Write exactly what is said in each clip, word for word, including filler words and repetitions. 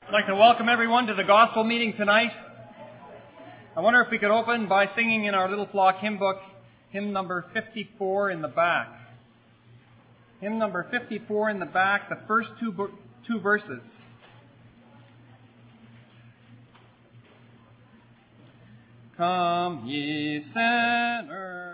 I'd like to welcome everyone to the gospel meeting tonight. I wonder if we could open by singing in our Little Flock hymn book, hymn number fifty-four in the back. Hymn number fifty-four in the back, the first two, bo- two verses. Come ye sinners.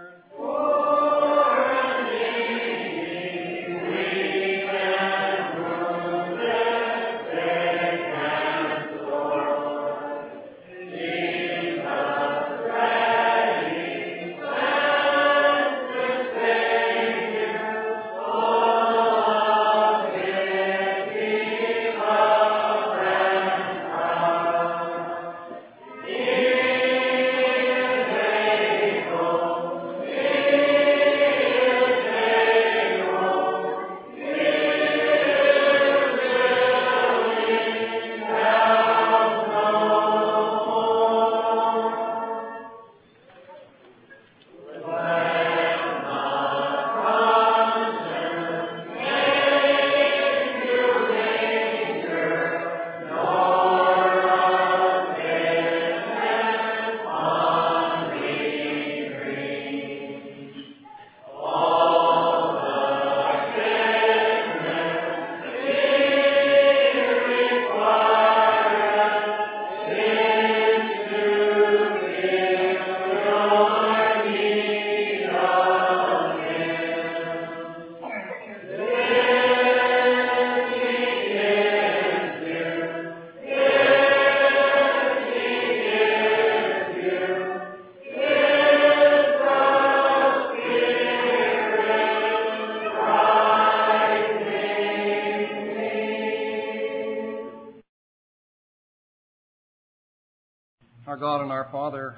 Our God and our Father,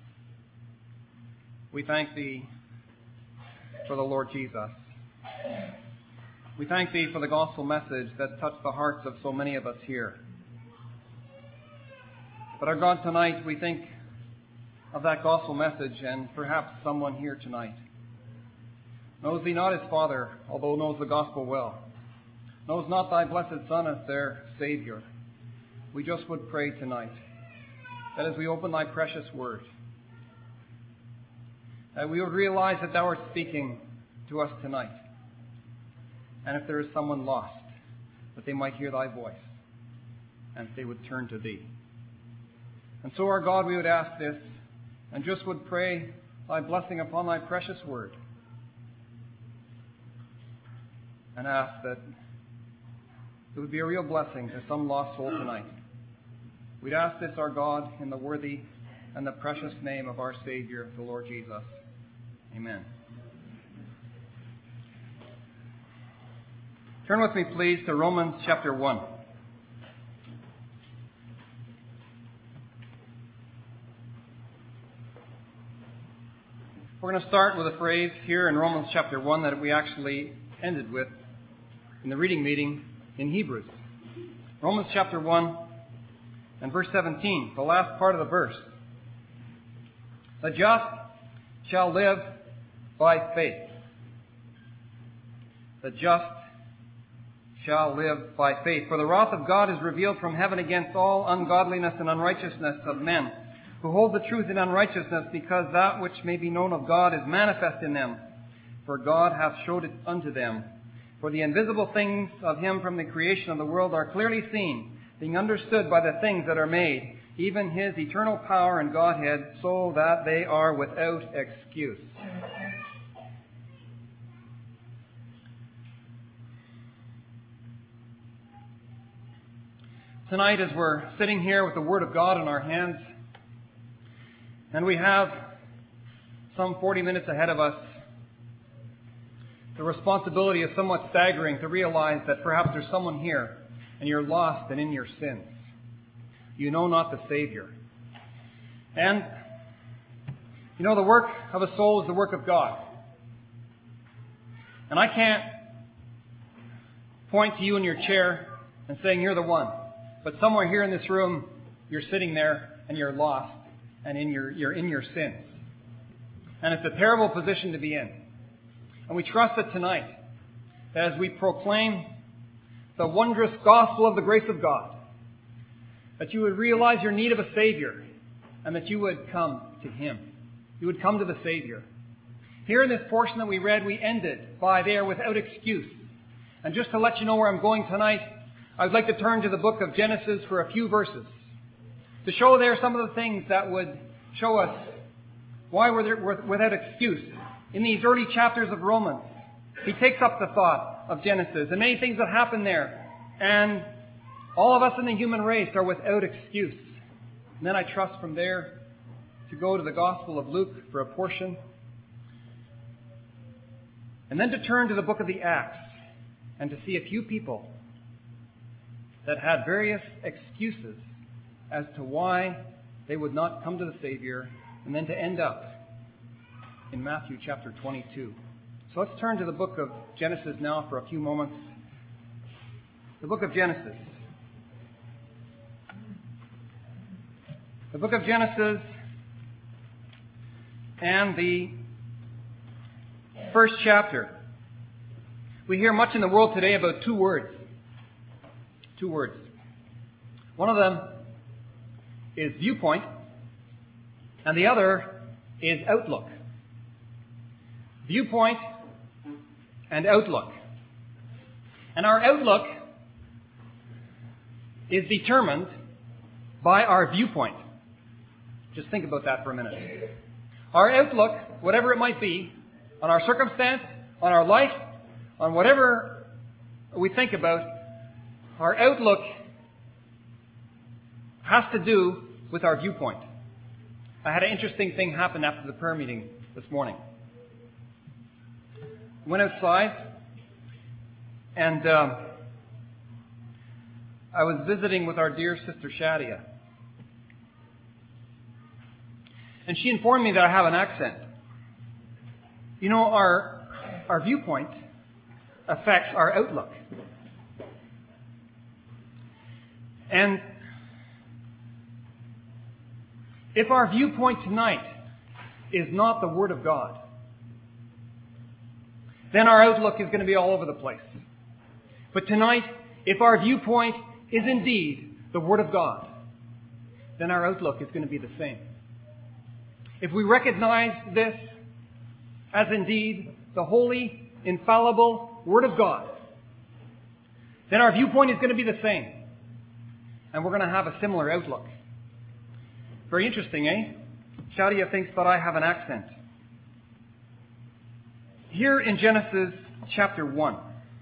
we thank Thee for the Lord Jesus. We thank Thee for the gospel message that's touched the hearts of so many of us here. But our God, tonight we think of that gospel message, and perhaps someone here tonight knows Thee not as Father, although knows the gospel well, knows not Thy blessed Son as their Savior. We just would pray tonight that as we open Thy precious word, that we would realize that Thou art speaking to us tonight. And if there is someone lost, that they might hear Thy voice, and that they would turn to Thee. And so, our God, we would ask this, and just would pray Thy blessing upon Thy precious word, and ask that it would be a real blessing to some lost soul tonight. We'd ask this, our God, in the worthy and the precious name of our Savior, the Lord Jesus. Amen. Turn with me, please, to Romans chapter one. We're going to start with a phrase here in Romans chapter one that we actually ended with in the reading meeting in Hebrews. Romans chapter one and verse seventeen, the last part of the verse. The just shall live by faith. The just shall live by faith. For the wrath of God is revealed from heaven against all ungodliness and unrighteousness of men, who hold the truth in unrighteousness, because that which may be known of God is manifest in them. For God hath showed it unto them. For the invisible things of Him from the creation of the world are clearly seen, being understood by the things that are made, even His eternal power and Godhead, so that they are without excuse. Tonight, as we're sitting here with the Word of God in our hands, and we have some forty minutes ahead of us, the responsibility is somewhat staggering to realize that perhaps there's someone here and you're lost and in your sins. You know not the Savior. And, you know, the work of a soul is the work of God. And I can't point to you in your chair and saying you're the one. But somewhere here in this room, you're sitting there and you're lost and in your, you're in your sins. And it's a terrible position to be in. And we trust that tonight, that as we proclaim the wondrous gospel of the grace of God, that you would realize your need of a Savior, and that you would come to Him. You would come to the Savior. Here in this portion that we read, we ended by there without excuse. And just to let you know where I'm going tonight, I would like to turn to the book of Genesis for a few verses, to show there some of the things that would show us why we're there without excuse. In these early chapters of Romans, he takes up the thought of Genesis and many things that happen there. And all of us in the human race are without excuse. And then I trust from there to go to the Gospel of Luke for a portion. And then to turn to the book of the Acts and to see a few people that had various excuses as to why they would not come to the Savior, and then to end up in Matthew chapter twenty-two. So let's turn to the book of Genesis now for a few moments. The book of Genesis. The book of Genesis and the first chapter. We hear much in the world today about two words. Two words. One of them is viewpoint, and the other is outlook. Viewpoint and outlook. And our outlook is determined by our viewpoint. Just think about that for a minute. Our outlook, whatever it might be, on our circumstance, on our life, on whatever we think about, our outlook has to do with our viewpoint. I had an interesting thing happen after the prayer meeting this morning. I went outside, and um, I was visiting with our dear sister Shadia. And she informed me that I have an accent. You know, our our viewpoint affects our outlook. And if our viewpoint tonight is not the Word of God, then our outlook is going to be all over the place. But tonight, if our viewpoint is indeed the Word of God, then our outlook is going to be the same. If we recognize this as indeed the holy, infallible Word of God, then our viewpoint is going to be the same. And we're going to have a similar outlook. Very interesting, eh? Shadia thinks that I have an accent. Here in Genesis chapter one,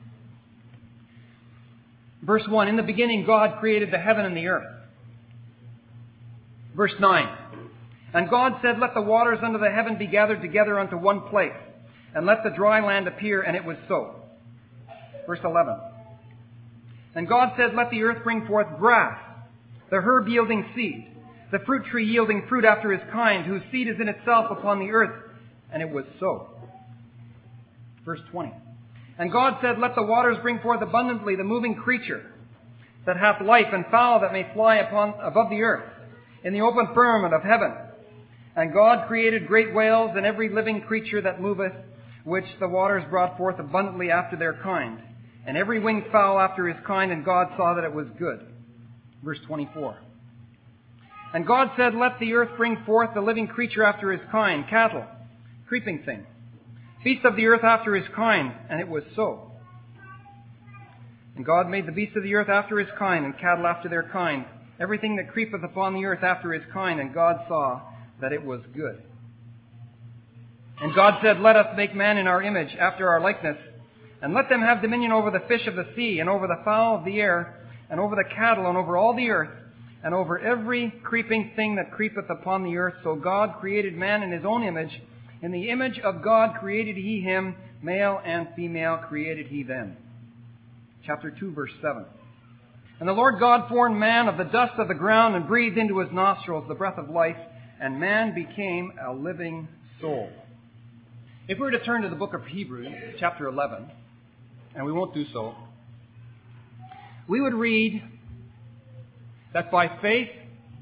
verse one, in the beginning God created the heaven and the earth. Verse nine, and God said, let the waters under the heaven be gathered together unto one place, and let the dry land appear, and it was so. Verse eleven, and God said, let the earth bring forth grass, the herb yielding seed, the fruit tree yielding fruit after his kind, whose seed is in itself upon the earth, and it was so. Verse twenty, and God said, let the waters bring forth abundantly the moving creature that hath life, and fowl that may fly upon above the earth, in the open firmament of heaven. And God created great whales and every living creature that moveth, which the waters brought forth abundantly after their kind, and every winged fowl after his kind, and God saw that it was good. Verse twenty-four. And God said, let the earth bring forth the living creature after his kind, cattle, creeping thing, beast of the earth after his kind, and it was so. And God made the beasts of the earth after his kind, and cattle after their kind, everything that creepeth upon the earth after his kind, and God saw that it was good. And God said, let us make man in our image, after our likeness, and let them have dominion over the fish of the sea, and over the fowl of the air, and over the cattle, and over all the earth, and over every creeping thing that creepeth upon the earth. So God created man in his own image. In the image of God created he him, male and female created he them. Chapter two, verse seven. And the Lord God formed man of the dust of the ground, and breathed into his nostrils the breath of life, and man became a living soul. If we were to turn to the book of Hebrews, chapter eleven, and we won't do so, we would read that by faith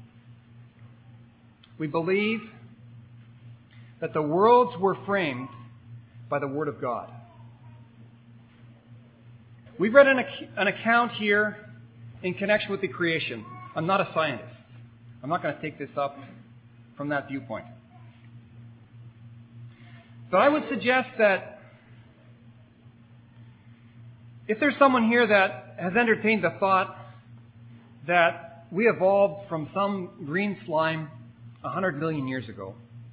we believe that the worlds were framed by the Word of God. We've read an, ac- an account here in connection with the creation. I'm not a scientist. I'm not going to take this up from that viewpoint. But I would suggest that if there's someone here that has entertained the thought that we evolved from some green slime a hundred million years ago,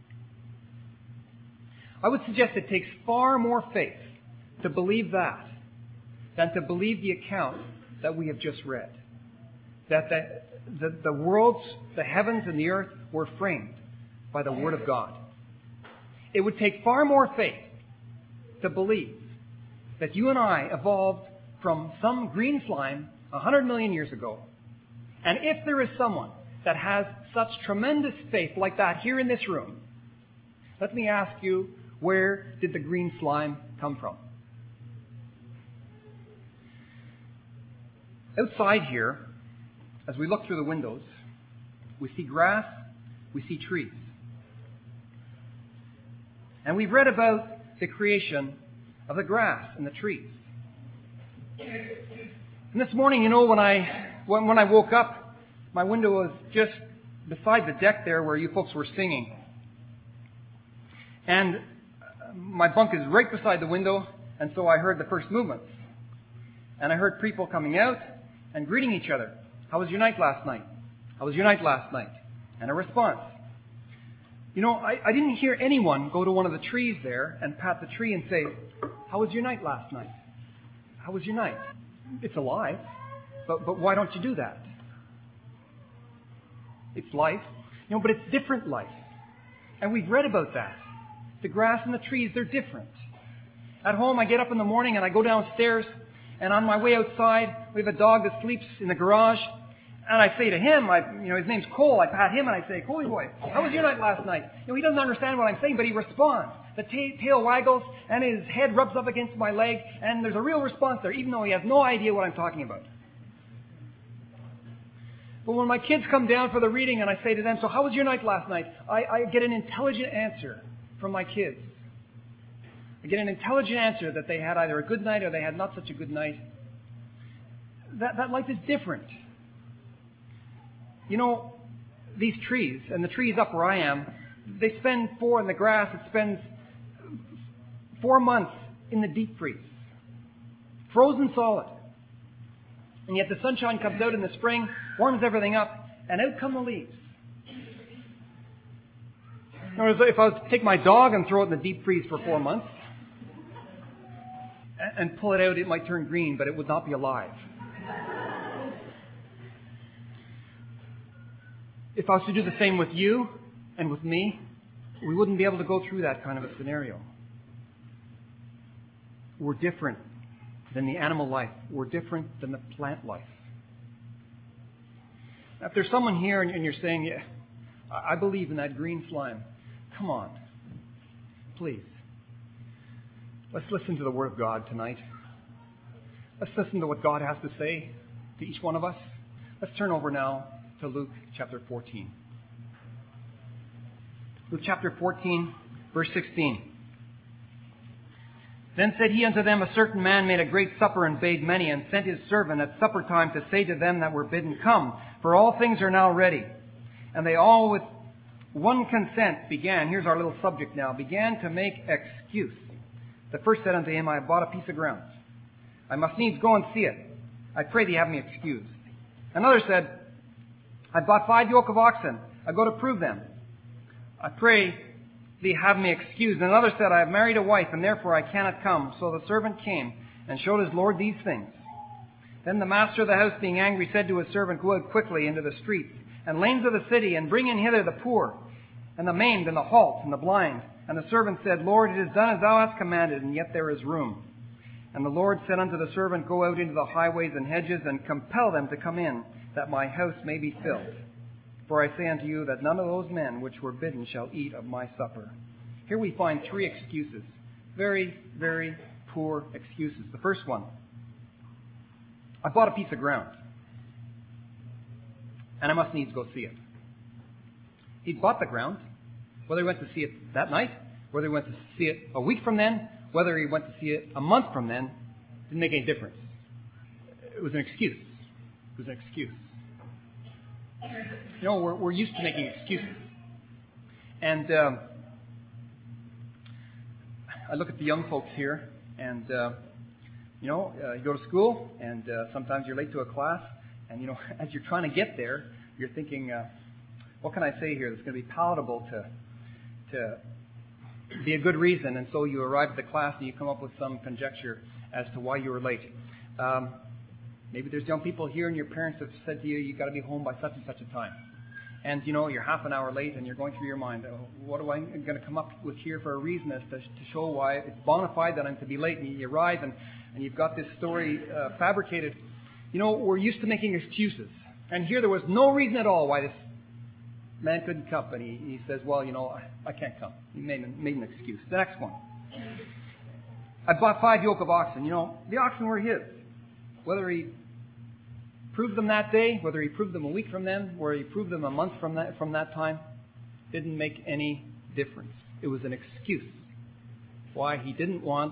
I would suggest it takes far more faith to believe that than to believe the account that we have just read. That the, the, the worlds, the heavens and the earth were framed by the Word of God. It would take far more faith to believe that you and I evolved from some green slime a hundred million years ago. And if there is someone that has such tremendous faith like that here in this room, let me ask you, where did the green slime come from? Outside here, as we look through the windows, we see grass, we see trees. And we've read about the creation of the grass and the trees. And this morning, you know, when I when, when I woke up, my window was just beside the deck there where you folks were singing. And my bunk is right beside the window, and so I heard the first movements. And I heard people coming out and greeting each other. How was your night last night? How was your night last night? And a response. You know, I, I didn't hear anyone go to one of the trees there and pat the tree and say, how was your night last night? How was your night? It's alive, but, but why don't you do that? It's life, you know, but it's different life. And we've read about that. The grass and the trees, they're different. At home, I get up in the morning and I go downstairs, and on my way outside, we have a dog that sleeps in the garage. And I say to him, I, you know, his name's Cole. I pat him and I say, Coley boy, how was your night last night? You know, he doesn't understand what I'm saying, but he responds. The ta- tail waggles and his head rubs up against my leg, and there's a real response there, even though he has no idea what I'm talking about. But when my kids come down for the reading and I say to them, so how was your night last night? I, I get an intelligent answer from my kids. I get an intelligent answer that they had either a good night or they had not such a good night. That, that life is different. You know, these trees, and the trees up where I am, they spend four in the grass, it spends four months in the deep freeze. Frozen solid. And yet the sunshine comes out in the spring, warms everything up, and out come the leaves. Whereas if I was to take my dog and throw it in the deep freeze for four months, and pull it out, it might turn green, but it would not be alive. If I was to do the same with you and with me, we wouldn't be able to go through that kind of a scenario. We're different than the animal life. We're different than the plant life. Now, if there's someone here and you're saying, yeah, I believe in that green slime, come on. Please. Let's listen to the Word of God tonight. Let's listen to what God has to say to each one of us. Let's turn over now to Luke chapter fourteen. Luke chapter fourteen, verse sixteen. Then said he unto them, a certain man made a great supper and bade many, and sent his servant at supper time to say to them that were bidden, come, for all things are now ready. And they all with one consent began, here's our little subject now, began to make excuse. The first said unto him, I have bought a piece of ground. I must needs go and see it. I pray thee have me excused. Another said, I bought five yoke of oxen. I go to prove them. I pray thee have me excused. And another said, I have married a wife, and therefore I cannot come. So the servant came and showed his lord these things. Then the master of the house, being angry, said to his servant, go out quickly into the streets and lanes of the city, and bring in hither the poor, and the maimed, and the halt, and the blind. And the servant said, Lord, it is done as thou hast commanded, and yet there is room. And the Lord said unto the servant, go out into the highways and hedges, and compel them to come in, that my house may be filled. For I say unto you that none of those men which were bidden shall eat of my supper. Here we find three excuses. Very, very poor excuses. The first one, I bought a piece of ground, and I must needs go see it. He'd bought the ground, whether he went to see it that night, whether he went to see it a week from then, whether he went to see it a month from then, didn't make any difference. It was an excuse. It was an excuse. You know, we're, we're used to making excuses. And um, I look at the young folks here, and, uh, you know, uh, you go to school, and uh, sometimes you're late to a class, and, you know, as you're trying to get there, you're thinking, uh, what can I say here that's going to be palatable to to be a good reason? And so you arrive at the class, and you come up with some conjecture as to why you were late. Um, maybe there's young people here, and your parents have said to you, you've got to be home by such and such a time. And, you know, you're half an hour late, and you're going through your mind, oh, what am I going to come up with here for a reason as to, to show why it's bona fide that I'm to be late? And you arrive, and, and you've got this story uh, fabricated. You know, we're used to making excuses. And here there was no reason at all why this man couldn't come. And he, he says, well, you know, I, I can't come. He made, made an excuse. The next one. I bought five yoke of oxen. You know, the oxen were his. Whether he proved them that day, whether he proved them a week from then, or he proved them a month from that, from that time, didn't make any difference. It was an excuse why he didn't want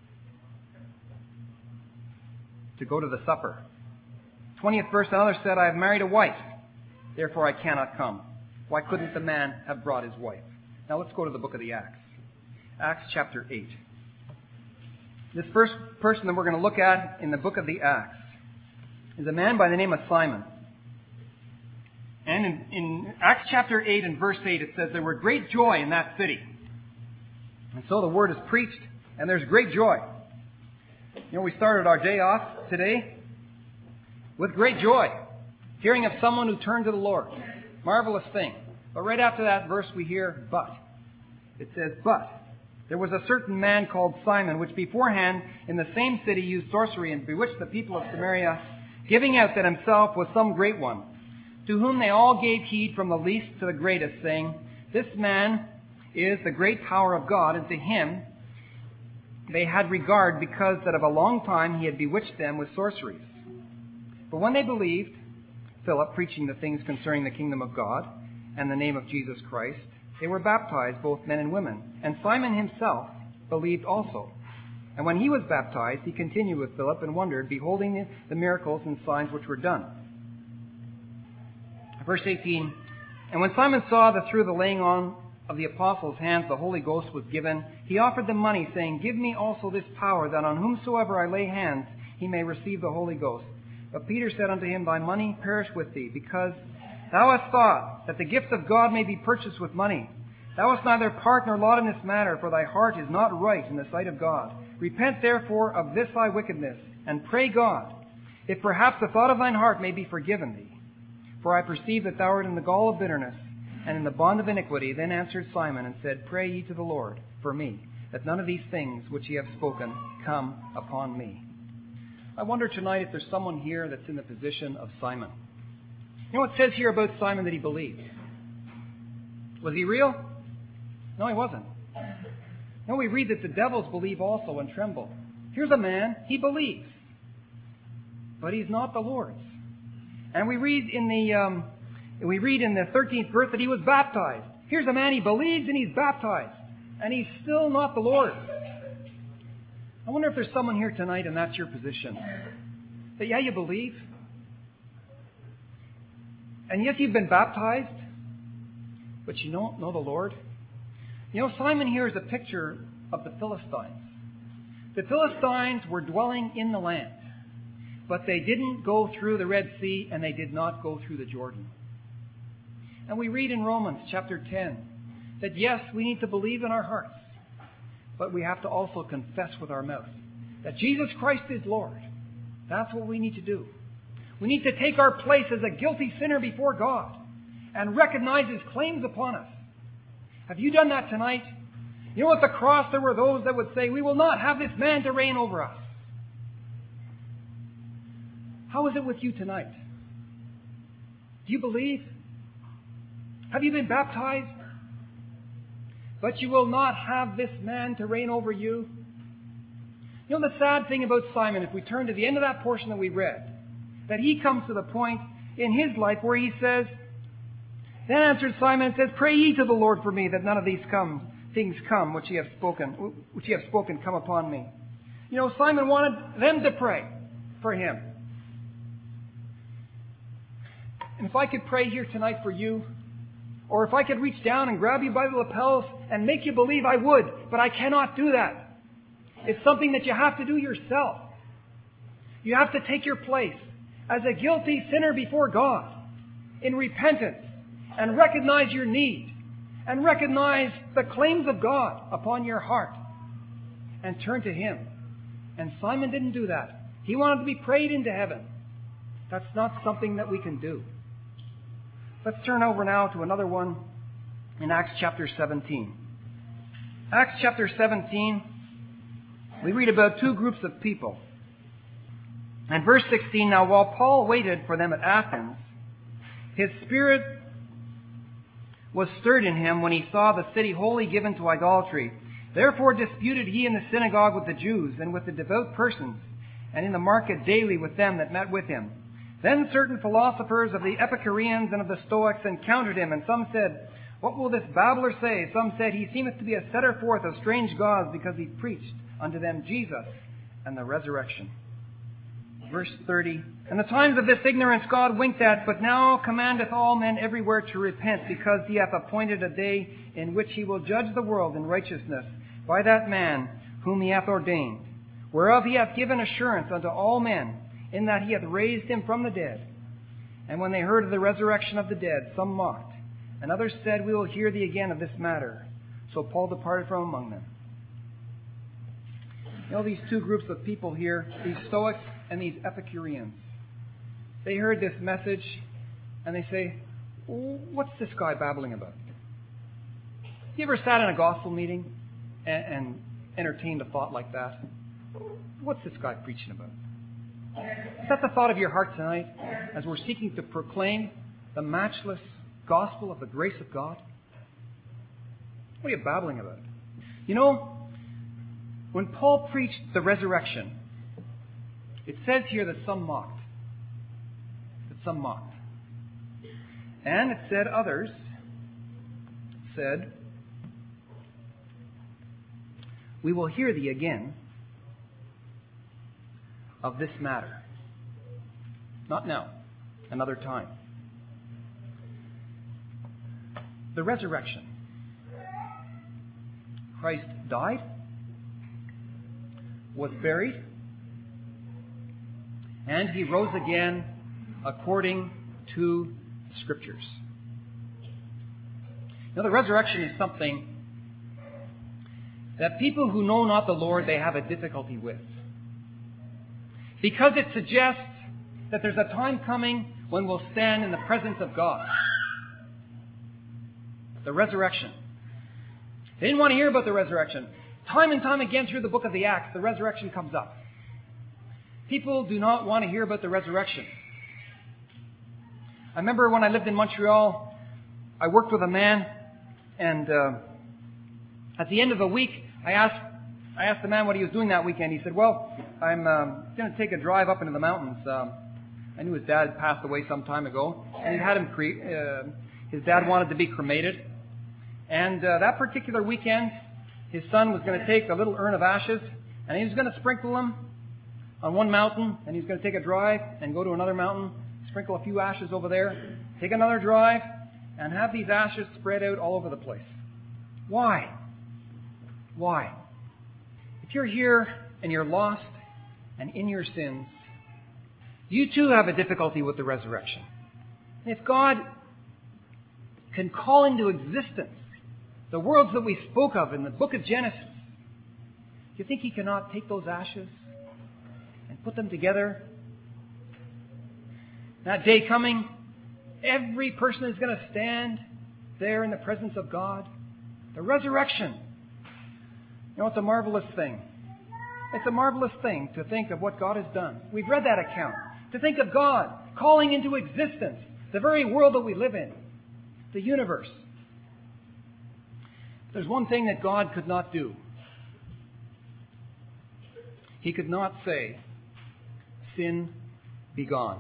to go to the supper. twentieth verse, another said, I have married a wife, therefore I cannot come. Why couldn't the man have brought his wife? Now let's go to the book of the Acts. Acts chapter eight. This first person that we're going to look at in the book of the Acts is a man by the name of Simon. And in, in Acts chapter eight and verse eight, it says, there were great joy in that city. And so the word is preached, and there's great joy. You know, we started our day off today with great joy, hearing of someone who turned to the Lord. Marvelous thing. But right after that verse we hear, but. It says, but there was a certain man called Simon, which beforehand in the same city used sorcery and bewitched the people of Samaria, giving out that himself was some great one, to whom they all gave heed from the least to the greatest, saying, this man is the great power of God, and to him they had regard, because that of a long time he had bewitched them with sorceries. But when they believed Philip preaching the things concerning the kingdom of God and the name of Jesus Christ, they were baptized, both men and women. And Simon himself believed also. And when he was baptized, he continued with Philip and wondered, beholding the miracles and signs which were done. Verse eighteen, and when Simon saw that through the laying on of the apostles' hands the Holy Ghost was given, he offered them money, saying, give me also this power, that on whomsoever I lay hands he may receive the Holy Ghost. But Peter said unto him, thy money perish with thee, because thou hast thought that the gift of God may be purchased with money. Thou hast neither part nor lot in this matter, for thy heart is not right in the sight of God. Repent therefore of this thy wickedness, and pray God, if perhaps the thought of thine heart may be forgiven thee. For I perceive that thou art in the gall of bitterness, and in the bond of iniquity. Then answered Simon, and said, pray ye to the Lord for me, that none of these things which ye have spoken come upon me. I wonder tonight if there's someone here that's in the position of Simon. You know what it says here about Simon that he believed? Was he real? No, he wasn't. No, we read that the devils believe also and tremble. Here's a man, he believes, but he's not the Lord's. And we read in the um, we read in the thirteenth verse that he was baptized. Here's a man, he believes and he's baptized, and he's still not the Lord's. I wonder if there's someone here tonight, and that's your position. That, yeah, you believe. And yes, you've been baptized, but you don't know the Lord. You know, Simon here is a picture of the Philistines. The Philistines were dwelling in the land, but they didn't go through the Red Sea, and they did not go through the Jordan. And we read in Romans chapter ten that, yes, we need to believe in our hearts, but we have to also confess with our mouth that Jesus Christ is Lord. That's what we need to do. We need to take our place as a guilty sinner before God and recognize His claims upon us. Have you done that tonight? You know, at the cross there were those that would say, we will not have this man to reign over us. How is it with you tonight? Do you believe? Have you been baptized? But you will not have this man to reign over you. You know the sad thing about Simon, if we turn to the end of that portion that we read, that he comes to the point in his life where he says, then answered Simon and says, pray ye to the Lord for me, that none of these come, things come which ye have spoken, which ye have spoken come upon me. You know, Simon wanted them to pray for him. And if I could pray here tonight for you, or if I could reach down and grab you by the lapels and make you believe, I would, but I cannot do that. It's something that you have to do yourself. You have to take your place as a guilty sinner before God in repentance and recognize your need and recognize the claims of God upon your heart and turn to Him. And Simon didn't do that. He wanted to be prayed into heaven. That's not something that we can do. Let's turn over now to another one in Acts chapter seventeen. Acts chapter seventeen, we read about two groups of people. And verse sixteen, now while Paul waited for them at Athens, his spirit was stirred in him when he saw the city wholly given to idolatry. Therefore disputed he in the synagogue with the Jews and with the devout persons, and in the market daily with them that met with him. Then certain philosophers of the Epicureans and of the Stoics encountered him, and some said, What will this babbler say? Some said, He seemeth to be a setter forth of strange gods, because he preached unto them Jesus and the resurrection. Verse thirty, And the times of this ignorance God winked at, but now commandeth all men everywhere to repent, because he hath appointed a day in which he will judge the world in righteousness by that man whom he hath ordained, whereof he hath given assurance unto all men, in that he hath raised him from the dead. And when they heard of the resurrection of the dead, some mocked, and others said, We will hear thee again of this matter. So Paul departed from among them. You know, these two groups of people here, these Stoics and these Epicureans, they heard this message and they say, What's this guy babbling about? You ever sat in a gospel meeting and, and entertained a thought like that? What's this guy preaching about? Is that the thought of your heart tonight as we're seeking to proclaim the matchless gospel of the grace of God? What are you babbling about? You know, when Paul preached the resurrection, it says here that some mocked. That some mocked. And it said others said, We will hear thee again of this matter. Not now, another time. The resurrection. Christ died, was buried, and he rose again according to the Scriptures. Now, the resurrection is something that people who know not the Lord, they have a difficulty with. Because it suggests that there's a time coming when we'll stand in the presence of God. The resurrection. They didn't want to hear about the resurrection. Time and time again through the book of the Acts, the resurrection comes up. People do not want to hear about the resurrection. I remember when I lived in Montreal, I worked with a man, and uh, at the end of the week, I asked I asked the man what he was doing that weekend. He said, well, I'm um, going to take a drive up into the mountains. Um, I knew his dad had passed away some time ago, and he had him cre- uh, his dad wanted to be cremated. And uh, that particular weekend, his son was going to take a little urn of ashes, and he was going to sprinkle them on one mountain, and he was going to take a drive and go to another mountain, sprinkle a few ashes over there, take another drive, and have these ashes spread out all over the place. Why? Why? If you're here and you're lost and in your sins, you too have a difficulty with the resurrection. If God can call into existence the worlds that we spoke of in the book of Genesis, do you think He cannot take those ashes and put them together? That day coming, every person is going to stand there in the presence of God. The resurrection. You know, it's a marvelous thing. It's a marvelous thing to think of what God has done. We've read that account. To think of God calling into existence the very world that we live in, the universe. There's one thing that God could not do. He could not say, sin, be gone.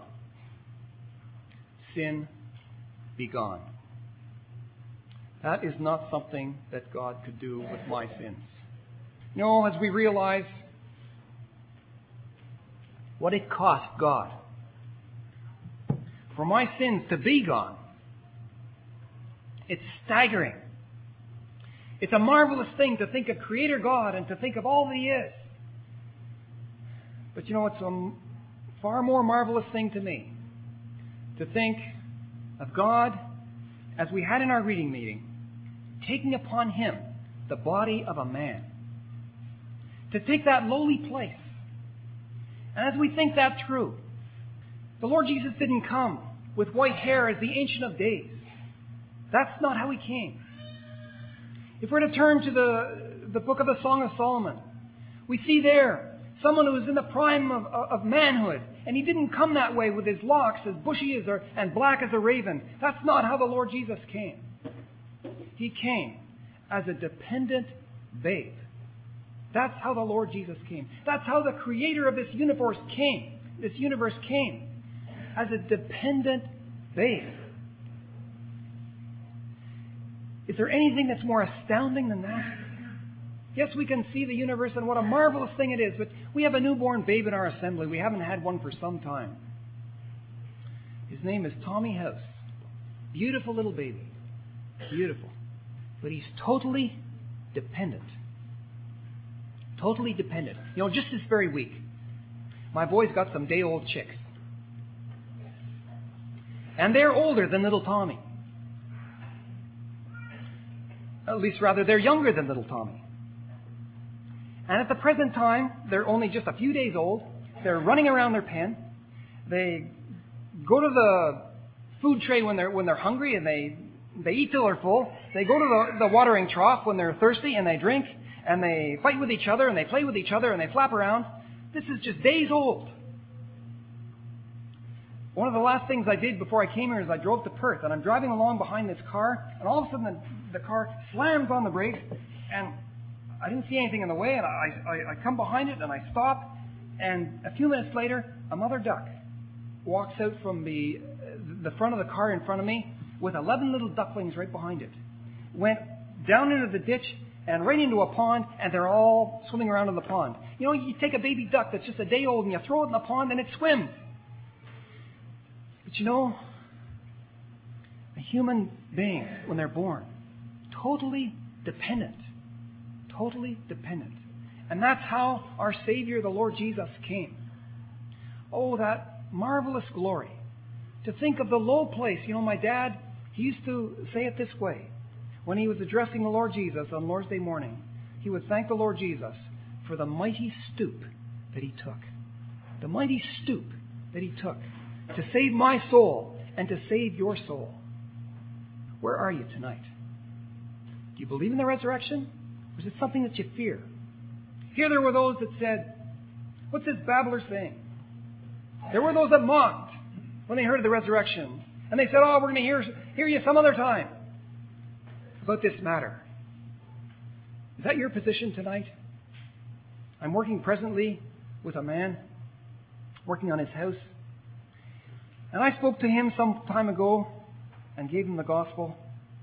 Sin, be gone. That is not something that God could do with my sins. You know, as we realize what it cost God for my sins to be gone. It's staggering. It's a marvelous thing to think of Creator God and to think of all that He is. But you know, it's a far more marvelous thing to me to think of God, as we had in our reading meeting, taking upon Him the body of a man. To take that lowly place. And as we think that through, the Lord Jesus didn't come with white hair as the Ancient of Days. That's not how He came. If we're to turn to the, the book of the Song of Solomon, we see there someone who was in the prime of, of manhood, and he didn't come that way with his locks as bushy as or, and black as a raven. That's not how the Lord Jesus came. He came as a dependent babe. That's how the Lord Jesus came. That's how the Creator of this universe came. This universe came as a dependent babe. Is there anything that's more astounding than that? Yes, we can see the universe and what a marvelous thing it is, but we have a newborn babe in our assembly. We haven't had one for some time. His name is Tommy House. Beautiful little baby. Beautiful. But he's totally dependent. Totally dependent. You know, just this very week, my boy's got some day-old chicks. And they're older than little Tommy. At least, rather, they're younger than little Tommy. And at the present time, they're only just a few days old. They're running around their pen. They go to the food tray when they're when they're hungry, and they they eat till they're full. They go to the, the watering trough when they're thirsty, and they drink. And they fight with each other, and they play with each other, and they flap around. This is just days old. One of the last things I did before I came here is I drove to Perth, and I'm driving along behind this car, and all of a sudden the, the car slams on the brakes, and I didn't see anything in the way, and I, I, I come behind it, and I stop, and a few minutes later, a mother duck walks out from the, the front of the car in front of me with eleven little ducklings right behind it. Went down into the ditch and right into a pond, and they're all swimming around in the pond. You know, you take a baby duck that's just a day old, and you throw it in the pond, and it swims. But you know, a human being, when they're born, totally dependent. Totally dependent. And that's how our Savior, the Lord Jesus, came. Oh, that marvelous glory. To think of the low place. You know, my dad, he used to say it this way. When he was addressing the Lord Jesus on Lord's Day morning, he would thank the Lord Jesus for the mighty stoop that He took. The mighty stoop that He took to save my soul and to save your soul. Where are you tonight? Do you believe in the resurrection? Or is it something that you fear? Here there were those that said, what's this babbler saying? There were those that mocked when they heard of the resurrection. And they said, oh, we're going to hear, hear you some other time about this matter. Is that your position tonight? I'm working presently with a man, working on his house. And I spoke to him some time ago and gave him the gospel.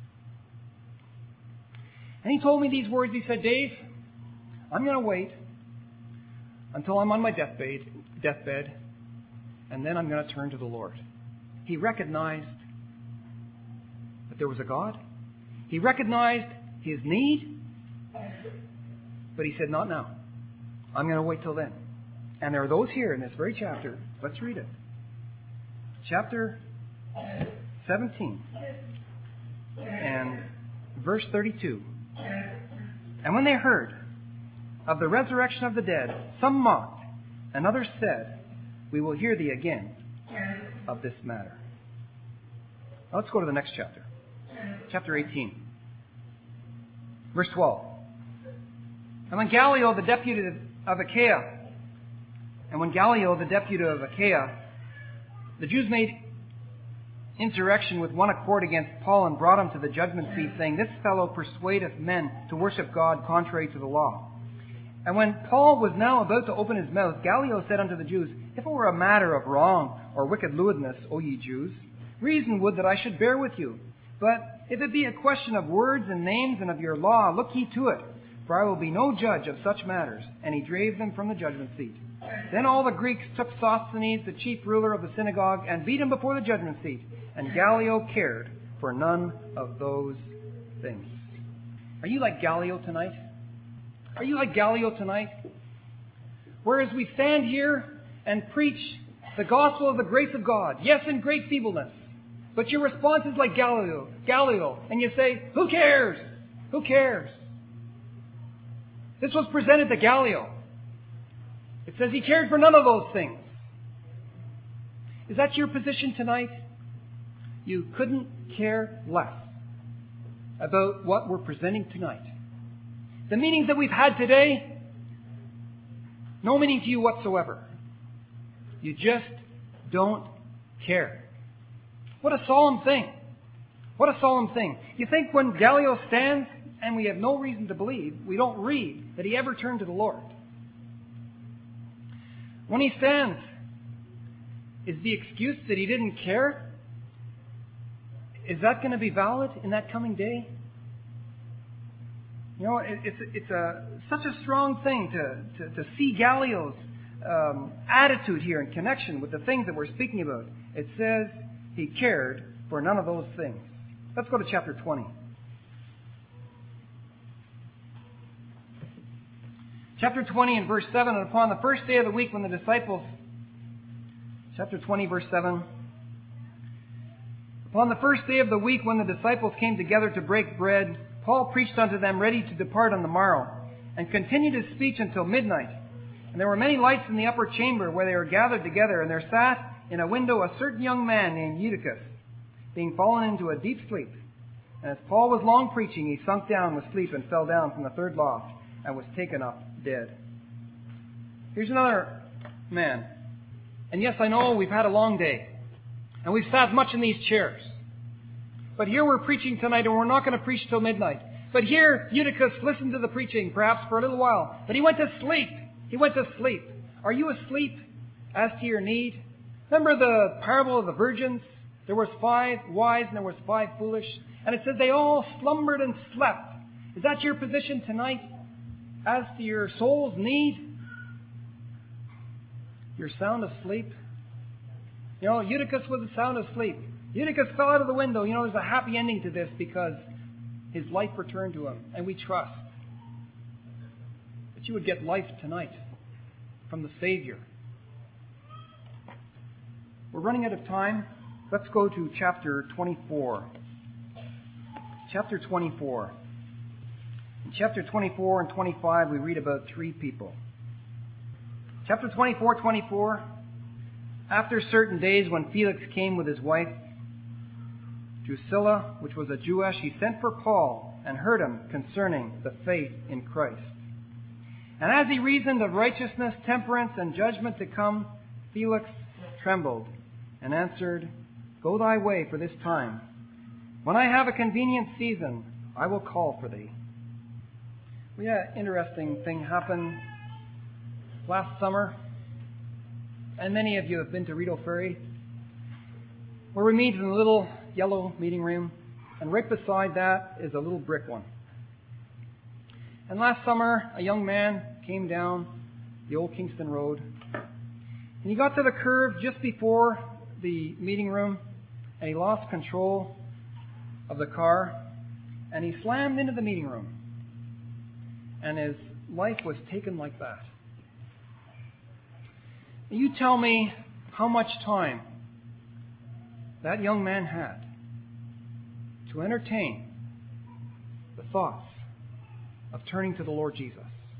And he told me these words. He said, Dave, I'm going to wait until I'm on my deathbed, deathbed, and then I'm going to turn to the Lord. He recognized that there was a God. He recognized his need, but he said, not now. I'm going to wait till then. And there are those here in this very chapter. Let's read it. Chapter seventeen and verse thirty-two. And when they heard of the resurrection of the dead, some mocked, and others said, we will hear thee again of this matter. Now let's go to the next chapter. Chapter eighteen. Verse twelve. And when Gallio, the deputy of Achaia, and when Gallio, the deputy of Achaia, the Jews made insurrection with one accord against Paul and brought him to the judgment seat, saying, this fellow persuadeth men to worship God contrary to the law. And when Paul was now about to open his mouth, Gallio said unto the Jews, if it were a matter of wrong or wicked lewdness, O ye Jews, reason would that I should bear with you. But if it be a question of words and names and of your law, look ye to it, for I will be no judge of such matters. And he drave them from the judgment seat. Then all the Greeks took Sosthenes, the chief ruler of the synagogue, and beat him before the judgment seat. And Gallio cared for none of those things. Are you like Gallio tonight? Are you like Gallio tonight? Whereas we stand here and preach the gospel of the grace of God, yes, in great feebleness, but your response is like Gallio, Gallio, and you say, who cares? Who cares? This was presented to Gallio. It says he cared for none of those things. Is that your position tonight? You couldn't care less about what we're presenting tonight. The meetings that we've had today, no meaning to you whatsoever. You just don't care. What a solemn thing. What a solemn thing. You think when Gallio stands, and we have no reason to believe, we don't read that he ever turned to the Lord. When he stands, is the excuse that he didn't care? Is that going to be valid in that coming day? You know, it, it's it's a such a strong thing to, to, to see Gallio's um, attitude here in connection with the things that we're speaking about. It says he cared for none of those things. Let's go to chapter twenty. Chapter twenty and verse seven, and upon the first day of the week when the disciples, chapter twenty, verse seven, upon the first day of the week when the disciples came together to break bread, Paul preached unto them ready to depart on the morrow, and continued his speech until midnight. And there were many lights in the upper chamber where they were gathered together, and there sat in a window a certain young man named Eutychus, being fallen into a deep sleep. And as Paul was long preaching, he sunk down with sleep and fell down from the third loft, and was taken up dead. Here's another man. And yes, I know we've had a long day, and we've sat much in these chairs. But here we're preaching tonight, and we're not going to preach till midnight. But here, Eutychus listened to the preaching, perhaps for a little while, but he went to sleep. He went to sleep. Are you asleep as to your need? Remember the parable of the virgins? There was five wise and there was five foolish. And it says they all slumbered and slept. Is that your position tonight as to your soul's need? You're sound asleep? You know, Eutychus was sound asleep. Eutychus fell out of the window. You know, there's a happy ending to this because his life returned to him. And we trust that you would get life tonight from the Savior. We're running out of time. Let's go to chapter twenty-four. Chapter twenty-four. In chapter twenty-four and twenty-five, we read about three people. Chapter twenty-four, twenty-four. After certain days, when Felix came with his wife, Drusilla, which was a Jewess, he sent for Paul and heard him concerning the faith in Christ. And as he reasoned of righteousness, temperance, and judgment to come, Felix trembled and answered, Go thy way for this time. When I have a convenient season, I will call for thee. We had an interesting thing happen last summer, and many of you have been to Rideau Ferry, where we meet in a little yellow meeting room, and right beside that is a little brick one. And last summer, a young man came down the old Kingston Road, and he got to the curve just before the meeting room, and he lost control of the car, and he slammed into the meeting room, and his life was taken like that. You tell me how much time that young man had to entertain the thoughts of turning to the Lord Jesus.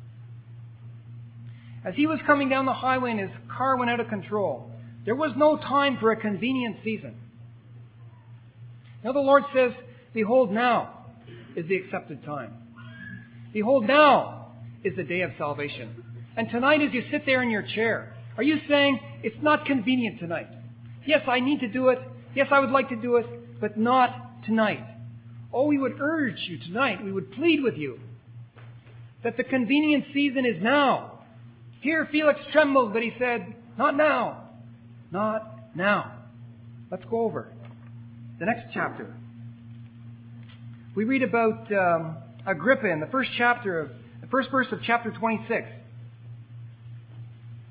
As he was coming down the highway and his car went out of control, there was no time for a convenient season. Now the Lord says, Behold, now is the accepted time. Behold, now is the day of salvation. And tonight as you sit there in your chair, are you saying, it's not convenient tonight? Yes, I need to do it. Yes, I would like to do it, but not tonight. Oh, we would urge you tonight, we would plead with you, that the convenient season is now. Here Felix trembled, but he said, not now. Not now. Let's go over the next chapter. We read about um, Agrippa in the first chapter of the first verse of chapter twenty-six.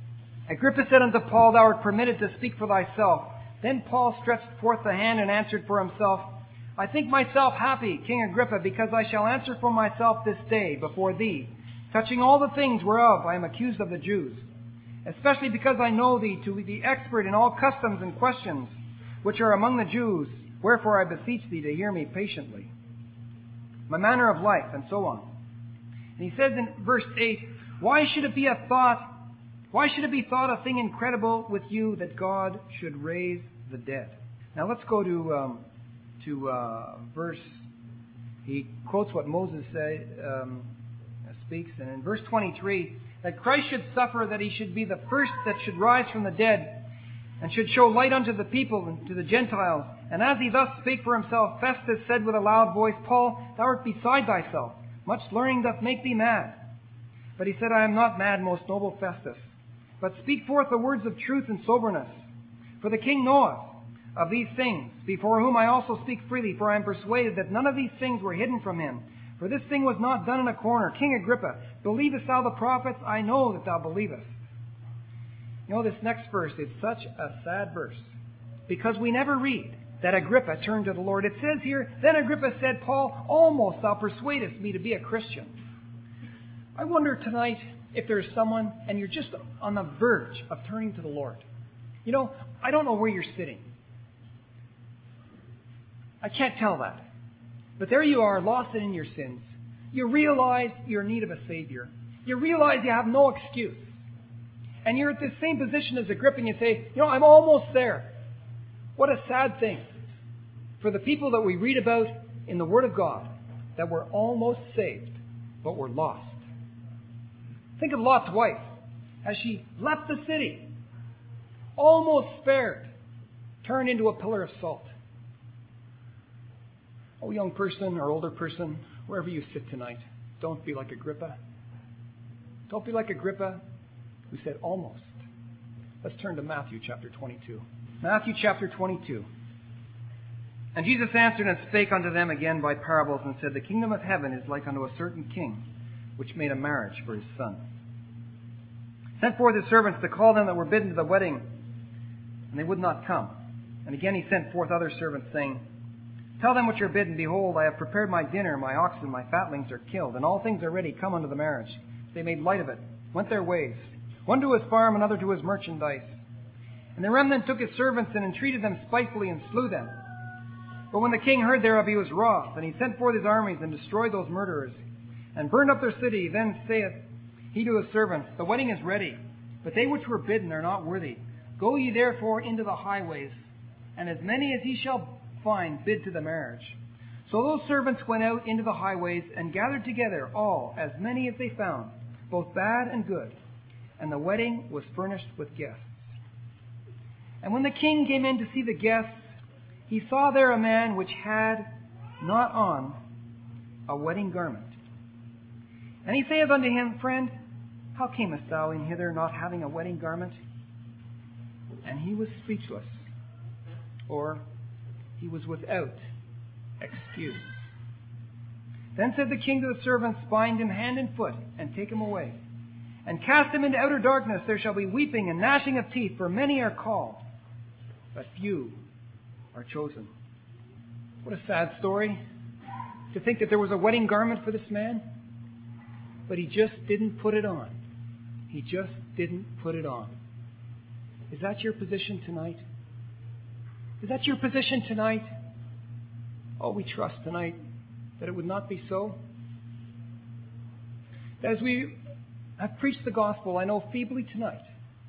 Agrippa said unto Paul, Thou art permitted to speak for thyself. Then Paul stretched forth the hand and answered for himself, I think myself happy, King Agrippa, because I shall answer for myself this day before thee, touching all the things whereof I am accused of the Jews, especially because I know thee to be the expert in all customs and questions which are among the Jews, wherefore I beseech thee to hear me patiently. My manner of life, and so on. And he says in verse eight, Why should it be a thought, why should it be thought a thing incredible with you that God should raise the dead? Now let's go to um, to uh, verse, he quotes what Moses say, um, speaks, and in verse twenty-three, that Christ should suffer, that he should be the first that should rise from the dead, and should show light unto the people and to the Gentiles. And as he thus spake for himself, Festus said with a loud voice, Paul, thou art beside thyself. Much learning doth make thee mad. But he said, I am not mad, most noble Festus, but speak forth the words of truth and soberness. For the king knoweth of these things, before whom I also speak freely, for I am persuaded that none of these things were hidden from him. For this thing was not done in a corner. King Agrippa, believest thou the prophets? I know that thou believest. You know, this next verse is such a sad verse, because we never read that Agrippa turned to the Lord. It says here, Then Agrippa said, Paul, almost thou persuadest me to be a Christian. I wonder tonight if there's someone, and you're just on the verge of turning to the Lord. You know, I don't know where you're sitting. I can't tell that. But there you are, lost in your sins. You realize you're in need of a Savior. You realize you have no excuse. And you're at the same position as Agrippa, and you say, you know, I'm almost there. What a sad thing for the people that we read about in the Word of God, that were almost saved, but were lost. Think of Lot's wife, as she left the city, almost spared, turned into a pillar of salt. Oh, young person or older person, wherever you sit tonight, don't be like Agrippa. Don't be like Agrippa, who said almost. Let's turn to Matthew chapter twenty-two. Matthew chapter twenty-two. And Jesus answered and spake unto them again by parables, and said, The kingdom of heaven is like unto a certain king, which made a marriage for his son. Sent forth his servants to call them that were bidden to the wedding, and they would not come. And again he sent forth other servants, saying, Tell them which are bidden, Behold, I have prepared my dinner, my oxen, my fatlings are killed, and all things are ready, come unto the marriage. So they made light of it, went their ways, one to his farm, another to his merchandise. And the remnant took his servants, and entreated them spitefully, and slew them. But when the king heard thereof, he was wroth, and he sent forth his armies, and destroyed those murderers, and burned up their city. Then saith he to his servants, The wedding is ready, but they which were bidden are not worthy. Go ye therefore into the highways, and as many as ye shall find, bid to the marriage. So those servants went out into the highways, and gathered together all, as many as they found, both bad and good. And the wedding was furnished with guests. And when the king came in to see the guests, he saw there a man which had not on a wedding garment. And he saith unto him, Friend, how camest thou in hither not having a wedding garment? And he was speechless, or he was without excuse. Then said the king to the servants, Bind him hand and foot, and take him away, and cast him into outer darkness. There shall be weeping and gnashing of teeth, for many are called, but few are chosen. What a sad story, to think that there was a wedding garment for this man, but he just didn't put it on. He just didn't put it on. Is that your position tonight? Is that your position tonight? Oh, we trust tonight that it would not be so. As we have preached the gospel, I know feebly tonight,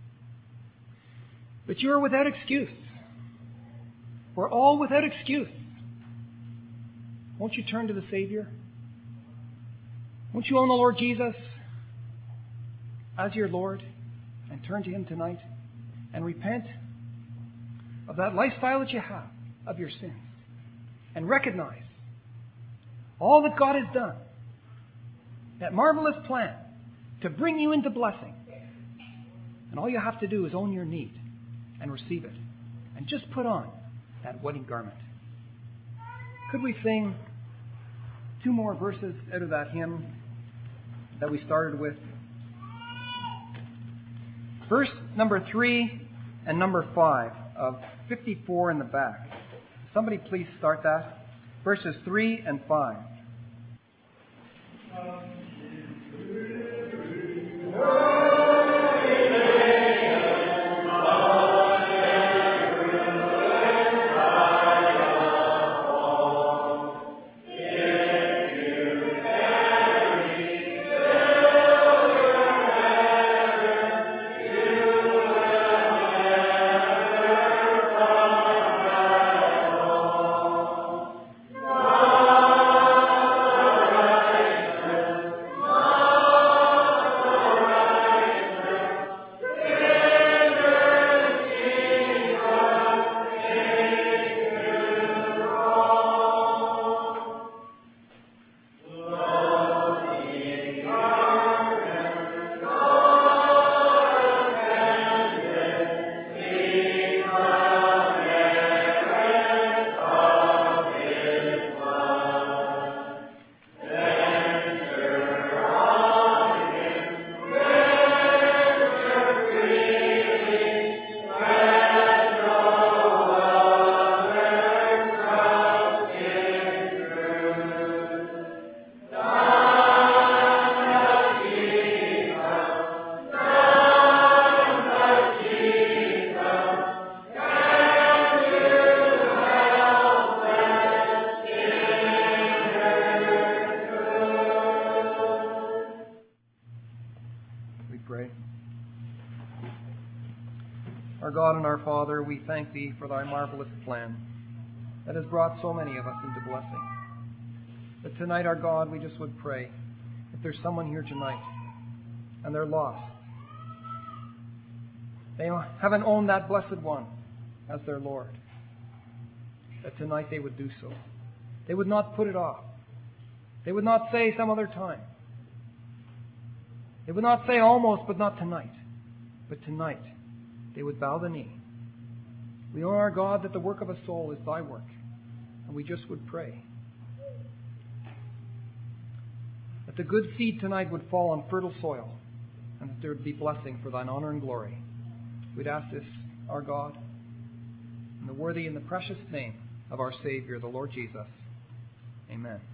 but you are without excuse. We're all without excuse. Won't you turn to the Savior? Won't you own the Lord Jesus as your Lord and turn to Him tonight and repent of that lifestyle that you have, of your sins, and recognize all that God has done, that marvelous plan to bring you into blessing. And all you have to do is own your need and receive it, and just put on that wedding garment. Could we sing two more verses out of that hymn that we started with? Verse number three and number five of fifty-four in the back. Somebody please start that. Verses three and five. Our God and our Father, we thank Thee for Thy marvelous plan that has brought so many of us into blessing. But tonight, our God, we just would pray, if there's someone here tonight and they're lost, they haven't owned that blessed one as their Lord, that tonight they would do so. They would not put it off. They would not say some other time. They would not say almost, but not tonight. But tonight, they would bow the knee. We know, our God, that the work of a soul is Thy work. And we just would pray that the good seed tonight would fall on fertile soil and that there would be blessing for Thine honor and glory. We'd ask this, our God, in the worthy and the precious name of our Savior, the Lord Jesus. Amen.